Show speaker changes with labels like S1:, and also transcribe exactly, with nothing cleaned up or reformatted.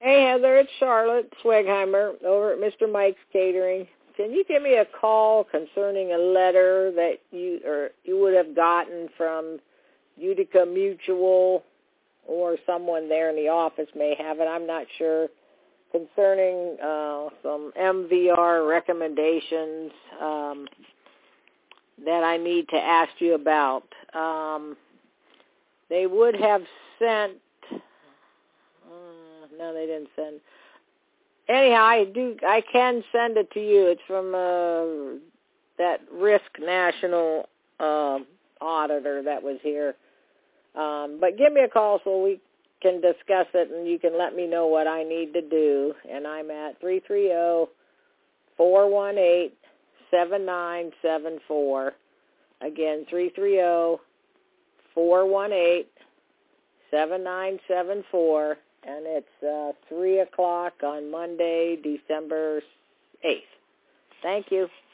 S1: Hey, Heather, it's Charlotte Swegheimer over at Mister Mike's Catering. Can you give me a call concerning a letter that you or you would have gotten from Utica Mutual, or someone there in the office may have it, I'm not sure, concerning uh, some M V R recommendations um, that I need to ask you about. Um, they would have sent, uh, no, they didn't send. Anyhow, I do. I can send it to you. It's from uh, that Risk National uh, auditor that was here. Um, but give me a call so we can discuss it, and you can let me know what I need to do. And I'm at three three zero, four one eight, seven nine seven four. Again, three three zero, four one eight, seven nine seven four. And it's uh, three o'clock on Monday, December eighth. Thank you.